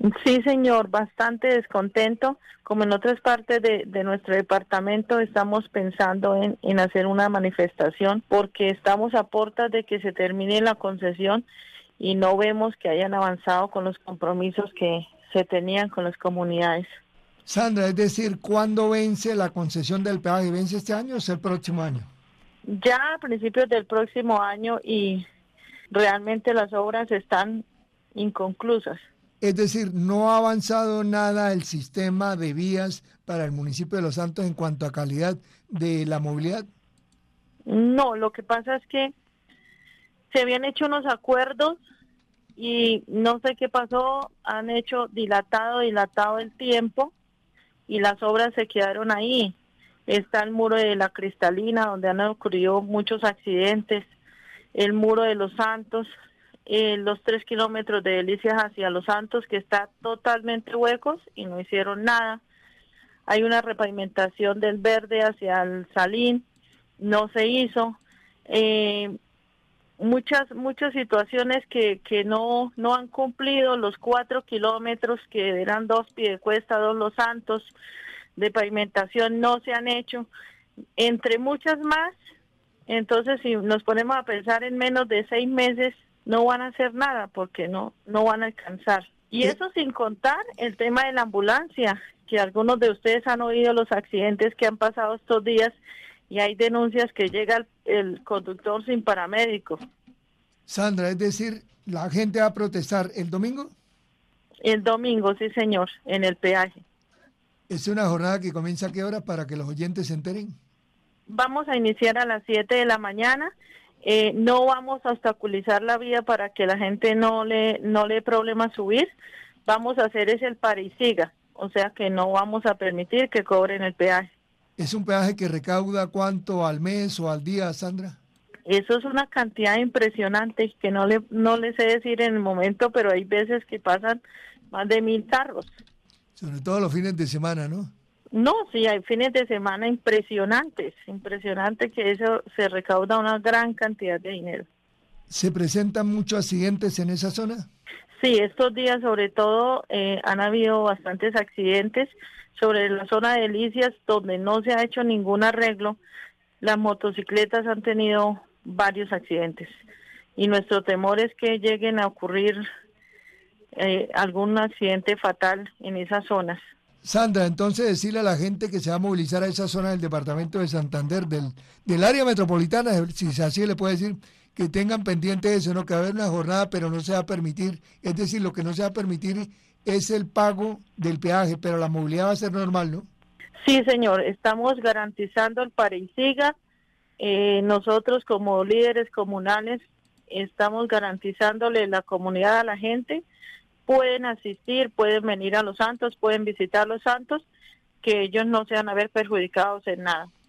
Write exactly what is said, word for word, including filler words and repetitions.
Sí, señor, bastante descontento. Como en otras partes de, de nuestro departamento estamos pensando en, en hacer una manifestación porque estamos a puertas de que se termine la concesión y no vemos que hayan avanzado con los compromisos que se tenían con las comunidades. Sandra, es decir, ¿cuándo vence la concesión del peaje? ¿Vence este año o es el próximo año? Ya a principios del próximo año y realmente las obras están inconclusas. Es decir, no ha avanzado nada el sistema de vías para el municipio de Los Santos en cuanto a calidad de la movilidad. No, lo que pasa es que se habían hecho unos acuerdos y no sé qué pasó, han hecho dilatado, dilatado el tiempo y las obras se quedaron ahí. Está el muro de la Cristalina, donde han ocurrido muchos accidentes, el muro de Los Santos, eh, los tres kilómetros de Delicias hacia Los Santos, que está totalmente huecos y no hicieron nada. Hay una repavimentación del Verde hacia el Salín, no se hizo. Eh, muchas muchas situaciones que, que no, no han cumplido los cuatro kilómetros que eran dos Piedecuesta, dos Los Santos, de pavimentación no se han hecho, entre muchas más. Entonces, si nos ponemos a pensar en menos de seis meses, no van a hacer nada porque no, no van a alcanzar. Y Eh, eso sin contar el tema de la ambulancia, que algunos de ustedes han oído los accidentes que han pasado estos días y hay denuncias que llega el, el conductor sin paramédico. Sandra, es decir, la gente va a protestar el domingo. El domingo, sí señor, en el peaje. Es una jornada que comienza a qué hora para que los oyentes se enteren. Vamos a iniciar a las siete de la mañana. Eh, no vamos a obstaculizar la vía para que la gente no le no le dé problema subir. Vamos a hacer es el pare y siga, o sea que no vamos a permitir que cobren el peaje. ¿Es un peaje que recauda cuánto al mes o al día, Sandra? Eso es una cantidad impresionante que no le no le sé decir en el momento, pero hay veces que pasan más de mil carros. Sobre todo los fines de semana, ¿no? No, sí, hay fines de semana impresionantes, impresionante que eso se recauda una gran cantidad de dinero. ¿Se presentan muchos accidentes en esa zona? Sí, estos días sobre todo eh, han habido bastantes accidentes sobre la zona de Delicias donde no se ha hecho ningún arreglo. Las motocicletas han tenido varios accidentes y nuestro temor es que lleguen a ocurrir eh, algún accidente fatal en esas zonas. Sandra, entonces decirle a la gente que se va a movilizar a esa zona del departamento de Santander, del, del área metropolitana, si así le puede decir, que tengan pendiente eso, ¿no? Que va a haber una jornada, pero no se va a permitir, es decir, lo que no se va a permitir es el pago del peaje, pero la movilidad va a ser normal, ¿no? Sí, señor, estamos garantizando el pare y siga. Eh, nosotros como líderes comunales estamos garantizándole la comunidad a la gente. Pueden asistir, pueden venir a Los Santos, pueden visitar Los Santos, que ellos no se van a ver perjudicados en nada.